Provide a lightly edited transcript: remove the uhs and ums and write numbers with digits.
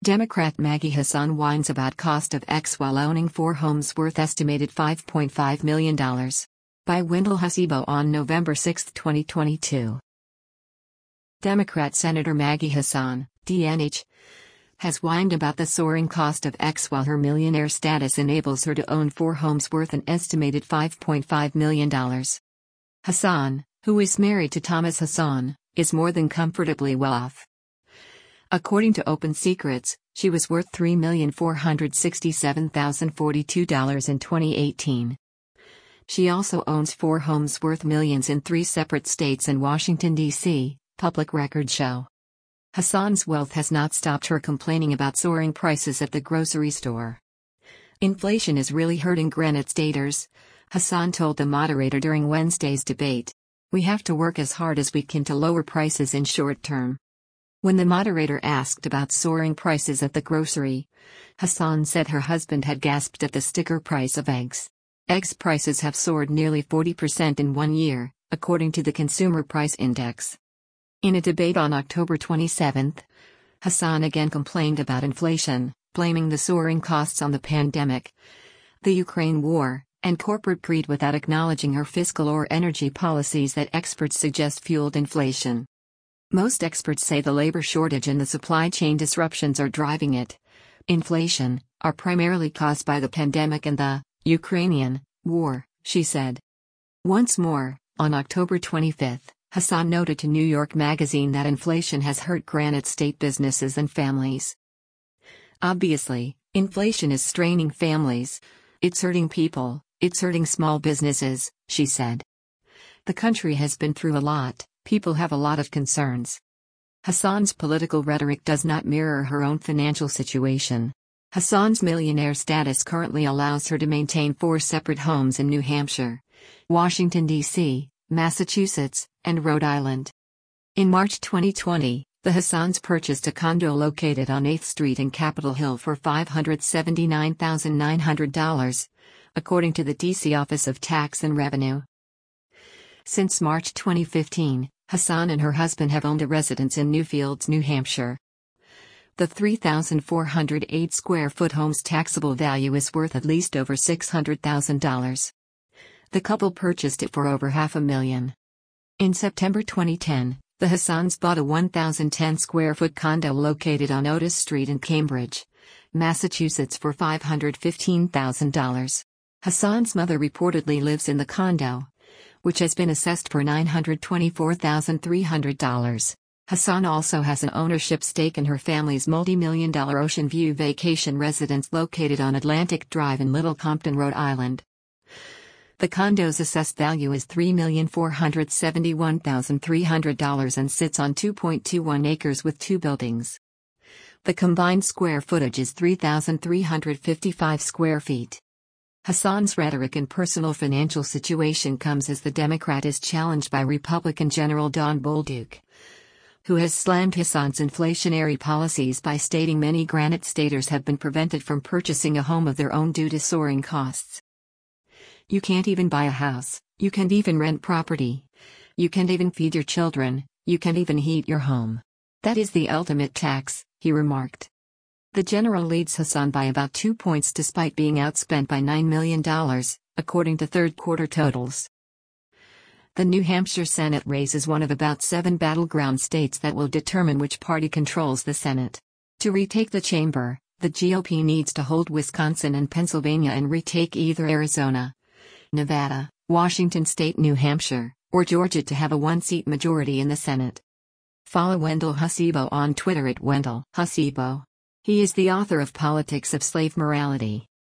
Democrat Maggie Hassan whines about cost of X while owning 4 homes worth estimated $5.5 million. By Wendell Hasibo on November 6, 2022. Democrat Senator Maggie Hassan, DNH, has whined about the soaring cost of X while her millionaire status enables her to own 4 homes worth an estimated $5.5 million. Hassan, who is married to Thomas Hassan, is more than comfortably well off. According to Open Secrets, she was worth $3,467,042 in 2018. She also owns 4 homes worth millions in 3 separate states and Washington, D.C., public records show. Hassan's wealth has not stopped her complaining about soaring prices at the grocery store. Inflation is really hurting Granite Staters, Hassan told the moderator during Wednesday's debate. We have to work as hard as we can to lower prices in short term. When the moderator asked about soaring prices at the grocery, Hassan said her husband had gasped at the sticker price of eggs. Eggs prices have soared nearly 40% in 1 year, according to the Consumer Price Index. In a debate on October 27, Hassan again complained about inflation, blaming the soaring costs on the pandemic, the Ukraine war, and corporate greed without acknowledging her fiscal or energy policies that experts suggest fueled inflation. Most experts say the labor shortage and the supply chain disruptions are driving it. Inflation are primarily caused by the pandemic and the Ukrainian war, she said. Once more, on October 25, Hassan noted to New York Magazine that inflation has hurt Granite State businesses and families. Obviously, inflation is straining families. It's hurting people, it's hurting small businesses, she said. The country has been through a lot. People have a lot of concerns. Hassan's political rhetoric does not mirror her own financial situation. Hassan's millionaire status currently allows her to maintain 4 separate homes in New Hampshire, Washington, D.C., Massachusetts, and Rhode Island. In March 2020, the Hassans purchased a condo located on 8th Street in Capitol Hill for $579,900, according to the D.C. Office of Tax and Revenue. Since March 2015, Hassan and her husband have owned a residence in Newfields, New Hampshire. The 3,408 square foot home's taxable value is worth at least over $600,000. The couple purchased it for over $500,000. In September 2010, the Hassans bought a 1,010 square foot condo located on Otis Street in Cambridge, Massachusetts for $515,000. Hassan's mother reportedly lives in the condo, which has been assessed for $924,300. Hassan also has an ownership stake in her family's multi-million-dollar Ocean View vacation residence located on Atlantic Drive in Little Compton, Rhode Island. The condo's assessed value is $3,471,300 and sits on 2.21 acres with 2 buildings. The combined square footage is 3,355 square feet. Hassan's rhetoric and personal financial situation comes as the Democrat is challenged by Republican General Don Bolduc, who has slammed Hassan's inflationary policies by stating many Granite Staters have been prevented from purchasing a home of their own due to soaring costs. You can't even buy a house, you can't even rent property, you can't even feed your children, you can't even heat your home. That is the ultimate tax, he remarked. The general leads Hassan by about 2 points despite being outspent by $9 million, according to third-quarter totals. The New Hampshire Senate race is one of about 7 battleground states that will determine which party controls the Senate. To retake the chamber, the GOP needs to hold Wisconsin and Pennsylvania and retake either Arizona, Nevada, Washington State, New Hampshire, or Georgia to have a 1-seat majority in the Senate. Follow Wendell Hasibo on Twitter at Wendell Hasibo. He is the author of Politics of Slave Morality.